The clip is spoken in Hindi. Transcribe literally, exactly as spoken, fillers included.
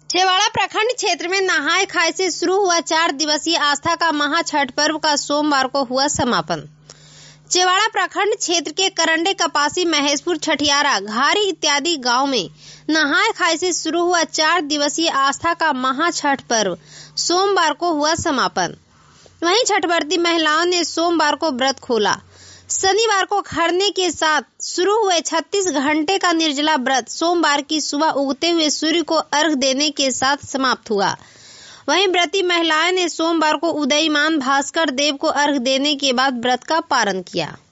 छेवाड़ा प्रखंड क्षेत्र में नहाय खाय से शुरू हुआ चार दिवसीय आस्था का महा छठ पर्व का सोमवार को हुआ समापन। छेवाड़ा प्रखंड क्षेत्र के करंडे, कपासी, महेशपुर, छठियारा, घारी इत्यादि गांव में नहाय खाय से शुरू हुआ चार दिवसीय आस्था का महा छठ पर्व सोमवार को हुआ समापन। वहीं छठव्रती महिलाओं ने सोमवार को व्रत खोला। शनिवार को खरने के साथ शुरू हुए छत्तीस घंटे का निर्जला व्रत सोमवार की सुबह उगते हुए सूर्य को अर्घ देने के साथ समाप्त हुआ। वहीं व्रती महिलाएं ने सोमवार को उदयीमान भास्कर देव को अर्घ देने के बाद व्रत का पारण किया।